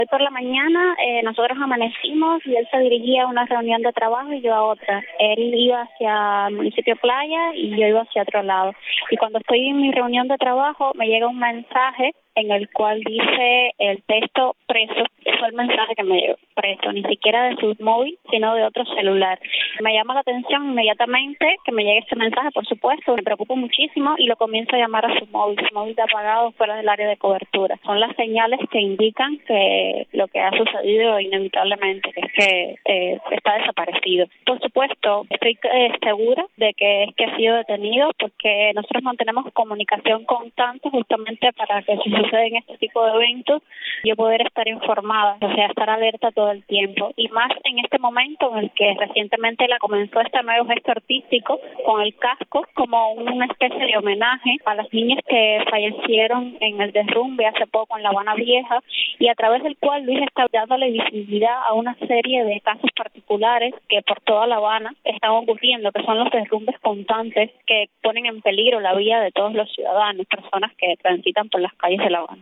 Hoy por la mañana nosotros amanecimos y él se dirigía a una reunión de trabajo y yo a otra. Él iba hacia el municipio Playa y yo iba hacia otro lado. Y cuando estoy en mi reunión de trabajo me llega un mensaje en el cual dice el texto preso. Ese fue el mensaje que me llegó, preso, ni siquiera de su móvil, sino de otro celular. Me llama la atención inmediatamente que me llegue este mensaje, por supuesto, me preocupo muchísimo y lo comienzo a llamar a su móvil está apagado fuera del área de cobertura. Son las señales que indican que lo que ha sucedido inevitablemente, que es que está desaparecido. Por supuesto, estoy segura de que es que ha sido detenido porque nosotros mantenemos comunicación constante justamente para que si suceden este tipo de eventos, yo poder estar informada, o sea, estar alerta todo el tiempo. Y más en este momento en el que recientemente comenzó este nuevo gesto artístico con el casco como una especie de homenaje a las niñas que fallecieron en el derrumbe hace poco en La Habana Vieja y a través del cual Luis está dándole visibilidad a una serie de casos particulares que por toda La Habana están ocurriendo, que son los derrumbes constantes que ponen en peligro la vida de todos los ciudadanos, personas que transitan por las calles de La Habana.